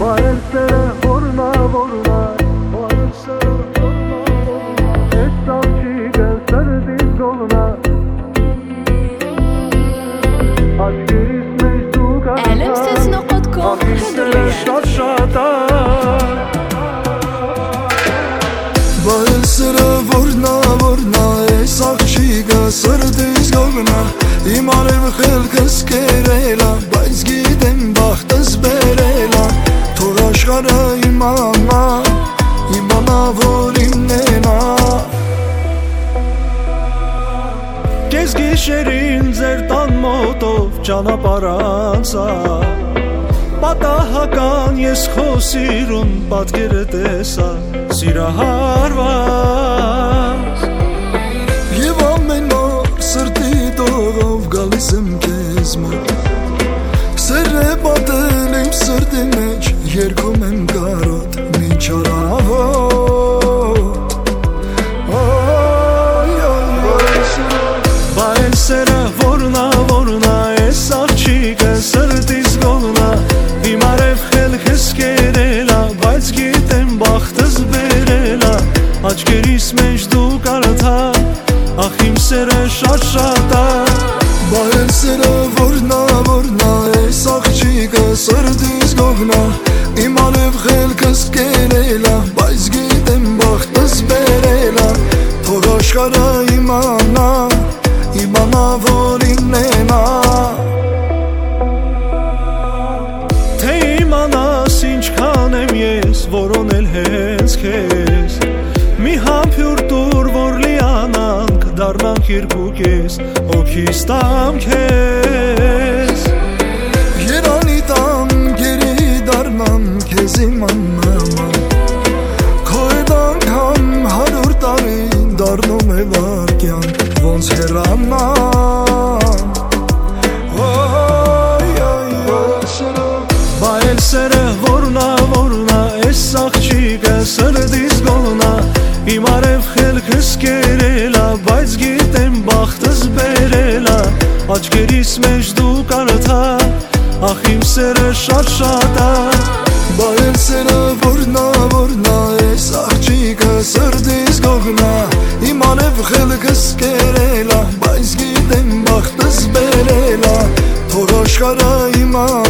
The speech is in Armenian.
Baelsere vorna vorna, baelsere vorna vorna, etrafçı serdiz goluna. Aşkeriz mecdu Alemsesno.com şaşada. Baelsere vorna vorna, etrafçı serdiz goluna. İmanev xelkes kerela, bayz gidem baxtız berela. Toraşgara imana, imana volim nena. Gez gişerin zertan motov ճանապարհանցա Պատահական ես քո սիրուն պատկերը տեսա սիրահարված Եվ ամեն օր սրտի տողով գալիս եմ քեզ մոտ Սեր է պատել իմ սրտի մեջ երգում եմ կարոտ մի չարավոտ Baelsere vorna vorna, es աղջիկը սրտից գոլնա Դիմարև խելքս կերելա, բայց գիտեմ բախտս բերելա Աչկերիս մեջ դու կարդա, ախ իմ սերը շատ ա Baelsere vorna vorna, es աղջիկը սրտից գողնա Իմ ալև խելքս կերելա, բայց գիտեմ բախտս բերելա Թող աշխարհը իմանա İmana volinena Թե իմանաս ինչքան եմ ես որոնել հենց քեզ Մի համբյուր տուր որ լիանանք դառնանք երկուքես օքիս տամ քեզ Երանի տամ գերի դառնամ քեզ իմանամ Քո հետ անգամ 100 տարի դառնում է վարկյան Ոնց հեռանամ Baelsere vorna vorna, es աղջիկը սրտից գոլնա Իմ արև խելքս կերելա, բայց գիտեմ բախտս բերելա Աչկերիս մեջ դու կարդա, ախ իմ սերը շատ ա Baelsere vorna vorna, es աղջիկը սրտից գողնա Իմ ալև խելքս կերելա, բայց գիտեմ բախտս բերելա Թող աշխարհը իմանա